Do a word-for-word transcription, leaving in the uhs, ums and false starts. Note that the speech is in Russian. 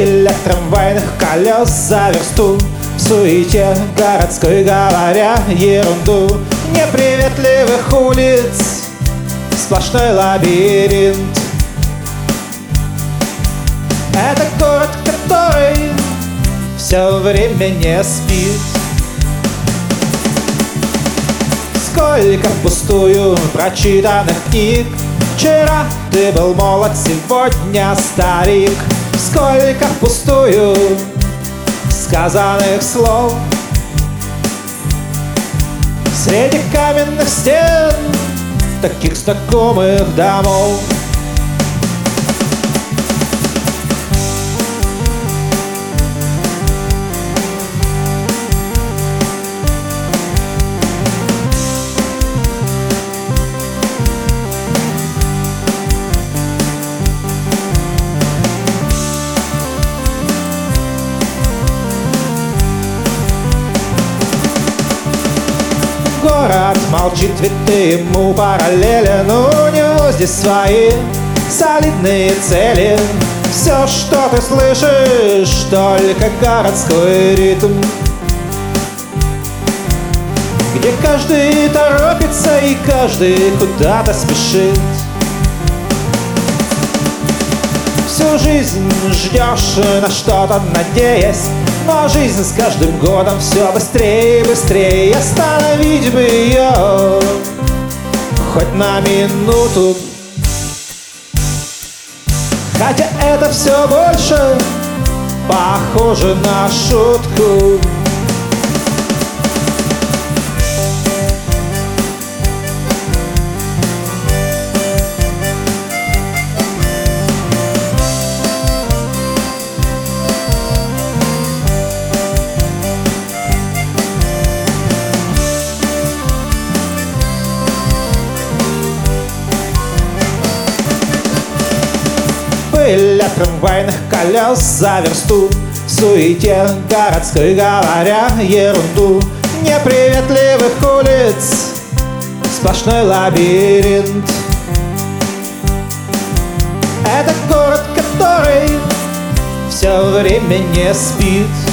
Пыль от трамвайных колес за версту, в суете городской говоря ерунду. Неприветливых улиц сплошной лабиринт. Это город, который все время не спит. Сколько впустую прочитанных книг. Вчера ты был молод, сегодня старик. Сколько впустую сказанных слов. Среди каменных стен таких знакомых домов. Город молчит, ведь ты ему параллелен. У него здесь свои солидные цели. Все, что ты слышишь, только городской ритм, где каждый торопится и каждый куда-то спешит. Всю жизнь ждешь, на что-то надеясь, но жизнь с каждым годом все быстрее и быстрее. Остановить бы ее хоть на минуту, хотя это все больше похоже на шутку. Пыль от трамвайных колес за версту, в суете городской говоря ерунду. Неприветливых улиц сплошной лабиринт. Это город, который все время не спит.